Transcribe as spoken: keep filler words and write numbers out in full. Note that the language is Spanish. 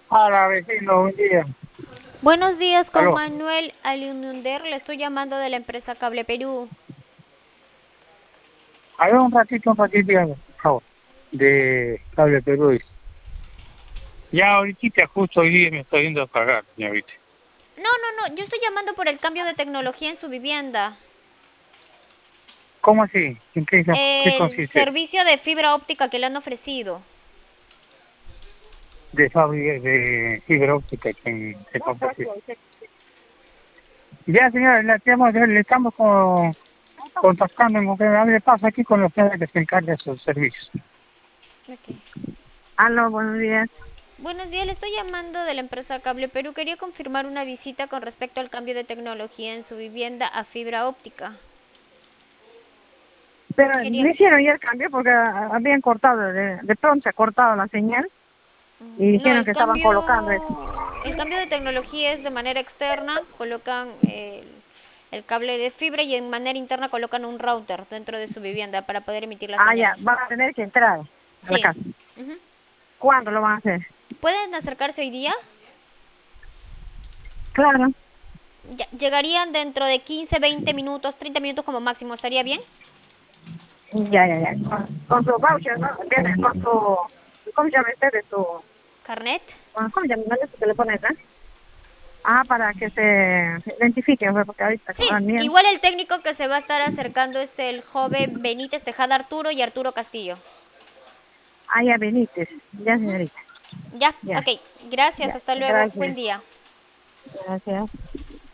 Hola, vecino, buen día. Buenos días, con Aló. Manuel Aliunder. Le estoy llamando de la empresa Cable Perú. A ver, un ratito, un ratito, ya, por favor. De Cable Perú. Dice. Ya ahorita, justo hoy día me estoy yendo a pagar, señorita. No, no, no. Yo estoy llamando por el cambio de tecnología en su vivienda. ¿Cómo así? ¿En qué, qué El consiste eso? servicio de fibra óptica que le han ofrecido. De fábrica de fibra óptica que se compra. Ya, señora, le estamos, le estamos con- contactando, con que a ver, pasa aquí con la señora que se encarga de sus servicios. Ok. Aló, buenos días. Buenos días, le estoy llamando de la empresa Cable Perú. Quería confirmar una visita con respecto al cambio de tecnología en su vivienda a fibra óptica. Pero Quería... me hicieron ya el cambio porque ah, habían cortado, de, de pronto se ha cortado la señal y Mm, No, dijeron el que estaban colocando eso. cambio, el cambio de tecnología es de manera externa, colocan el, el cable de fibra y en manera interna colocan un router dentro de su vivienda para poder emitir la Ah, señal. ya, van a tener que entrar a la Sí. casa. Ujú. ¿Cuándo lo van a hacer? ¿Pueden acercarse hoy día? Claro. Ya, llegarían dentro de quince, veinte minutos, treinta minutos como máximo, ¿estaría bien? Ya, ya, ya. Con, con su voucher, ¿no? Viene con su... ¿Cómo se llama este de su... ¿Carnet? ¿Cómo se llama? ¿Dónde se le pone acá? Ah, para que se identifiquen, pues, porque ahorita Sí, como dan miedo. igual el técnico que se va a estar acercando es el joven Benítez Tejada Arturo y Arturo Castillo. Ah, ya, Benítez. Ya, señorita. Ya, Ya, ok, gracias, ya. hasta luego, buen Gracias. día. Gracias.